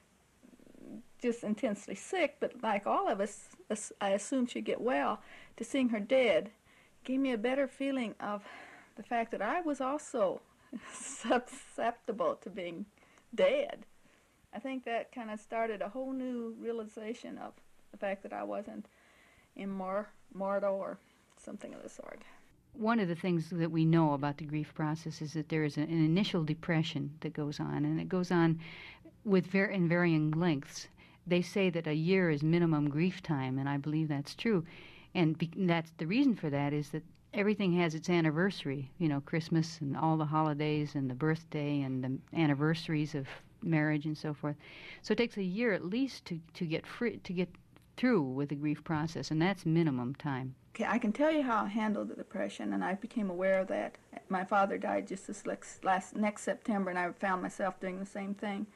just intensely sick, but like all of us, I assumed she'd get well. To seeing her dead gave me a better feeling of the fact that I was also susceptible to being dead. I think that kind of started a whole new realization of the fact that I wasn't immortal or something of the sort. One of the things that we know about the grief process is that there is an initial depression that goes on, and it goes on with in varying lengths. They say that a year is minimum grief time, and I believe that's true. And that's the reason for that is that everything has its anniversary, you know, Christmas and all the holidays and the birthday and the anniversaries of marriage and so forth. So it takes a year at least to get through with the grief process, and that's minimum time. Okay, I can tell you how I handled the depression, and I became aware of that. My father died just this next September, and I found myself doing the same thing.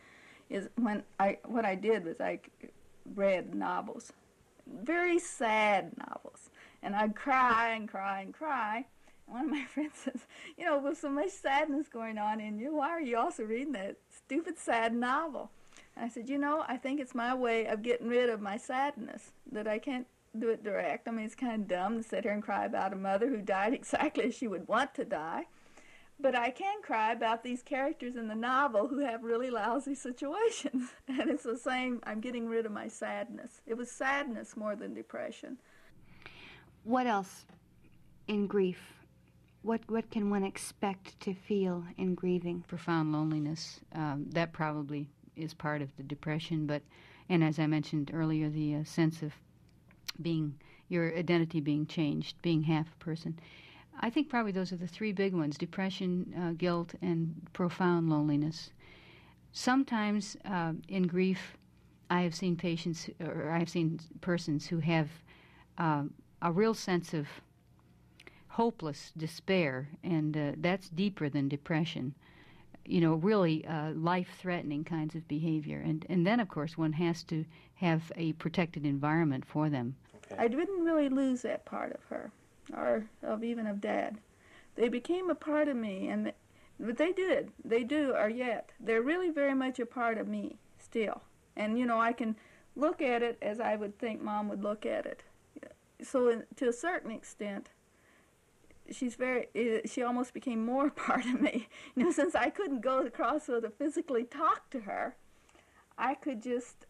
What I did was I read novels, very sad novels, and I'd cry and cry and cry. And one of my friends says, you know, with so much sadness going on in you, why are you also reading that stupid sad novel? And I said, you know, I think it's my way of getting rid of my sadness, that I can't do it direct. I mean, it's kind of dumb to sit here and cry about a mother who died exactly as she would want to die. But I can cry about these characters in the novel who have really lousy situations. And it's the same, I'm getting rid of my sadness. It was sadness more than depression. What else in grief? What can one expect to feel in grieving? Profound loneliness. That probably is part of the depression, and as I mentioned earlier, the sense of your identity being changed, being half a person. I think probably those are the three big ones: depression, guilt, and profound loneliness. Sometimes in grief, I have seen persons who have a real sense of hopeless despair, and that's deeper than depression. You know, really life-threatening kinds of behavior. And then, of course, one has to have a protected environment for them. Okay. I didn't really lose that part of her, or even of Dad. They became a part of me, but they did. They do, or yet. They're really very much a part of me still. And, you know, I can look at it as I would think Mom would look at it. to a certain extent, she almost became more a part of me. Since I couldn't go to the crossroad to physically talk to her, I could just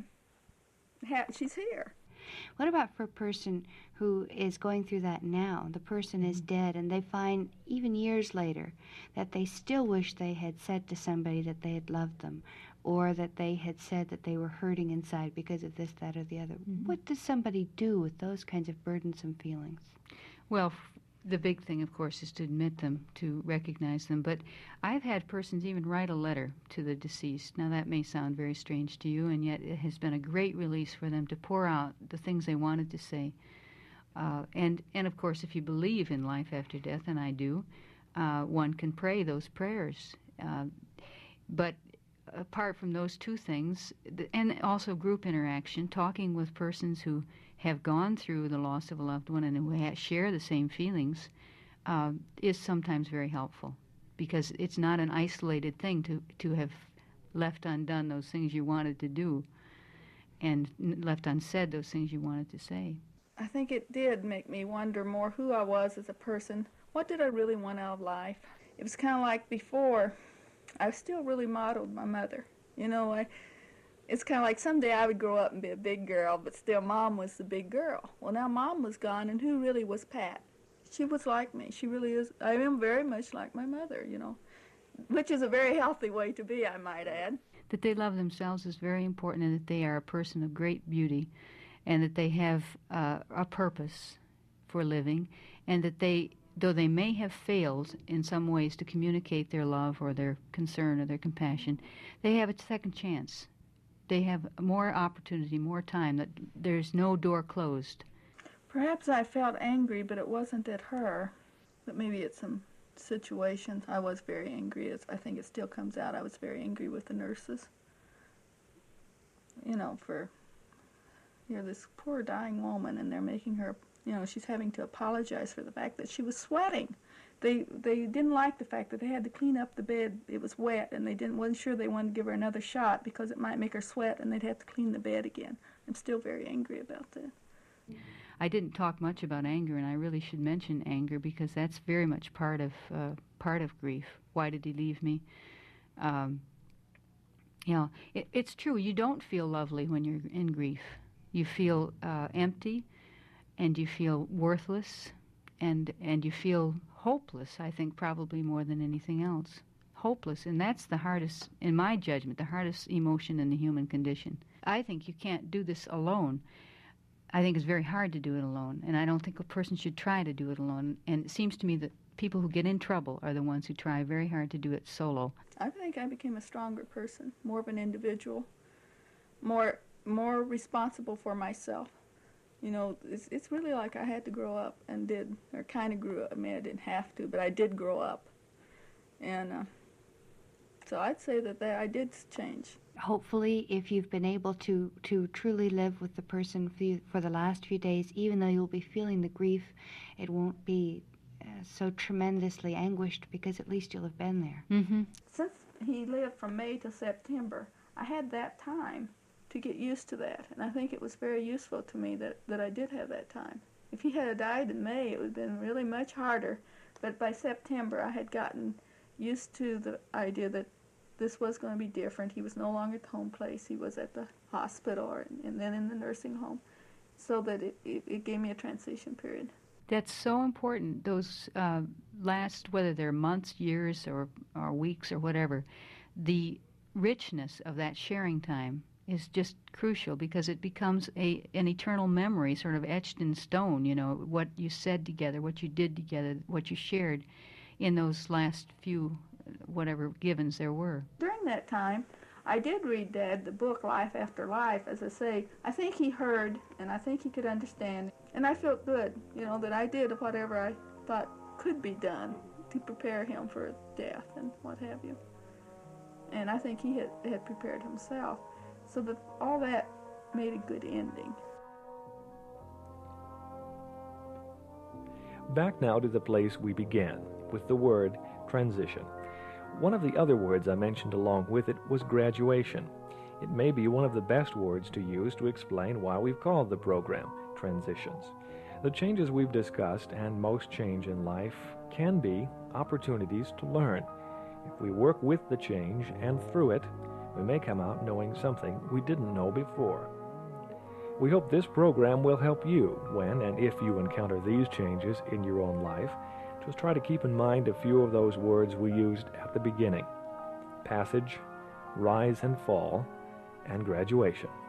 she's here. What about for a person who is going through that now? The person is dead, and they find, even years later, that they still wish they had said to somebody that they had loved them, or that they had said that they were hurting inside because of this, that, or the other. Mm-hmm. What does somebody do with those kinds of burdensome feelings? Well, the big thing, of course, is to admit them, to recognize them. But I've had persons even write a letter to the deceased. Now, that may sound very strange to you, and yet it has been a great release for them to pour out the things they wanted to say. And of course, if you believe in life after death, and I do, one can pray those prayers. But apart from those two things, and also group interaction, talking with persons who have gone through the loss of a loved one and who share the same feelings, is sometimes very helpful, because it's not an isolated thing to have left undone those things you wanted to do and left unsaid those things you wanted to say. I think it did make me wonder more who I was as a person. What did I really want out of life? It was kind of like before, I still really modeled my mother. It's kind of like someday I would grow up and be a big girl, but still Mom was the big girl. Well, now Mom was gone, and who really was Pat? She was like me. She really is. I am very much like my mother, which is a very healthy way to be, I might add. That they love themselves is very important, and that they are a person of great beauty, and that they have a purpose for living, and that though they may have failed in some ways to communicate their love or their concern or their compassion, they have a second chance. They have more opportunity, more time, that there's no door closed. Perhaps I felt angry, but it wasn't at her. But maybe at some situations I was very angry. I think it still comes out. I was very angry with the nurses. For this poor dying woman, and they're making her, she's having to apologize for the fact that she was sweating. They didn't like the fact that they had to clean up the bed. It was wet, and wasn't sure they wanted to give her another shot because it might make her sweat, and they'd have to clean the bed again. I'm still very angry about that. I didn't talk much about anger, and I really should mention anger, because that's very much part of grief. Why did he leave me? It's true. You don't feel lovely when you're in grief. You feel empty, and you feel worthless, and you feel hopeless, I think, probably more than anything else. Hopeless, and that's the hardest, in my judgment, the hardest emotion in the human condition. I think you can't do this alone. I think it's very hard to do it alone, and I don't think a person should try to do it alone. And it seems to me that people who get in trouble are the ones who try very hard to do it solo. I think I became a stronger person, more of an individual, more responsible for myself. It's really like I had to grow up and did, or kind of grew up. I mean, I didn't have to, but I did grow up. And so I'd say that I did change. Hopefully, if you've been able to truly live with the person for the last few days, even though you'll be feeling the grief, it won't be so tremendously anguished, because at least you'll have been there. Mm-hmm. Since he lived from May to September, I had that time to get used to that, and I think it was very useful to me that I did have that time. If he had died in May, it would have been really much harder, but by September I had gotten used to the idea that this was going to be different. He was no longer at the home place. He was at the hospital and then in the nursing home, so that it gave me a transition period. That's so important. Those last, whether they're months, years, or weeks, or whatever, the richness of that sharing time is just crucial, because it becomes an eternal memory, sort of etched in stone, what you said together, what you did together, what you shared in those last few, whatever givens there were. During that time, I did read Dad the book Life After Life. As I say, I think he heard, and I think he could understand, and I felt good, that I did whatever I thought could be done to prepare him for death and what have you. And I think he had prepared himself. So that all that made a good ending. Back now to the place we began, with the word transition. One of the other words I mentioned along with it was graduation. It may be one of the best words to use to explain why we've called the program Transitions. The changes we've discussed, and most change in life, can be opportunities to learn. If we work with the change and through it, we may come out knowing something we didn't know before. We hope this program will help you when and if you encounter these changes in your own life. Just try to keep in mind a few of those words we used at the beginning: passage, rise and fall, and graduation.